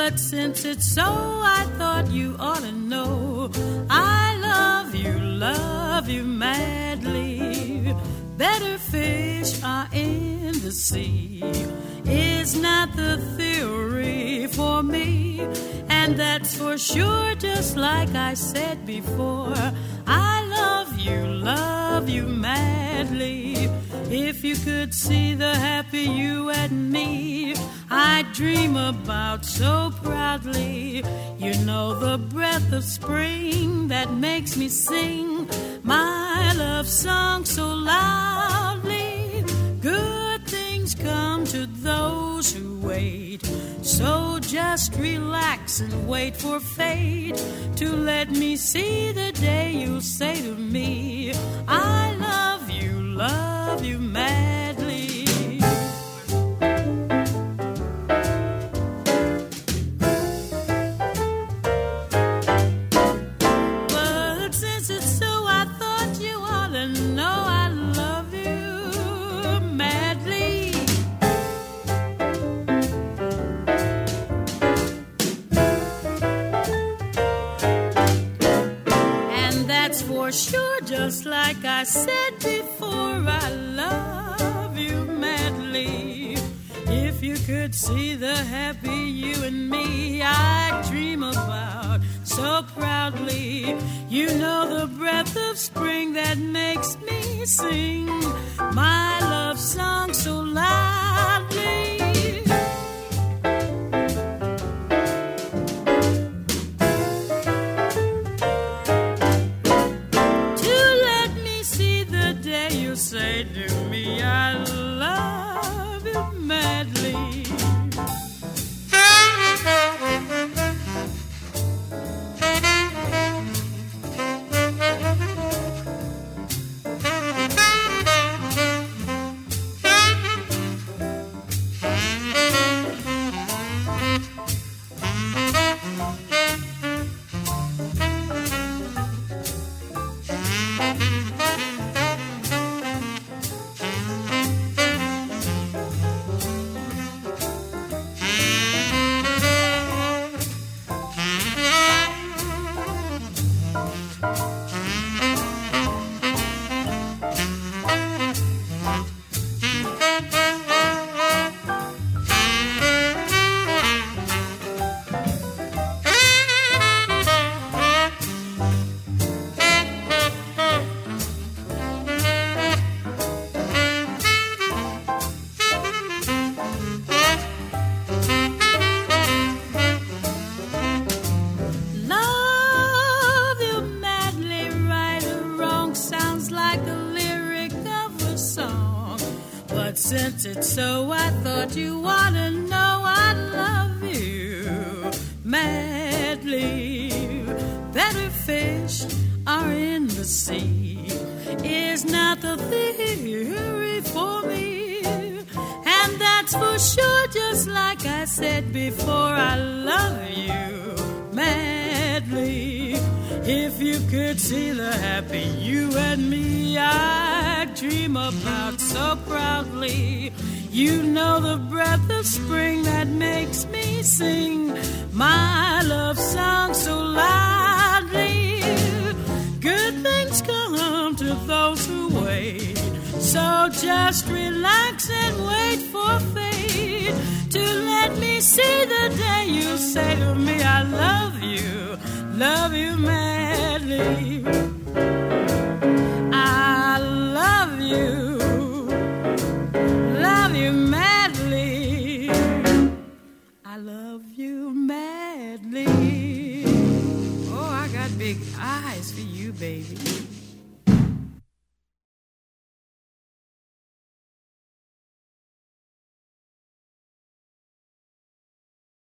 But since it's so, I thought you ought to know I love you madly. Better fish are in the sea is not the theory for me, and that's for sure, just like I said before. I love you madly. If you could see the happy you and me I dream about so proudly. You know the breath of spring that makes me sing my love song so loudly. Good things come to those who wait, so just relax and wait for fate to let me see the day you'll say to me I love you madly. But since it's so, I thought you ought to know I love you madly. And that's for sure, just like I said before, I love you madly. If you could see the happy you and me I dream about so proudly. You know the breath of spring that makes me sing my love song so loudly. Say to me I love you madly. Since it's so, I thought you ought to know I love you madly. Better fish are in the sea is not the theory for me, and that's for sure, just like I said before, I love you madly. If you could see the happy you and me I dream about so proudly. You know the breath of spring that makes me sing my love song so loudly. Good things come to those who wait, so just relax and wait for fate to let me see the day you say to me I love you madly. I love you madly. I love you madly. Oh, I got big eyes for you, baby.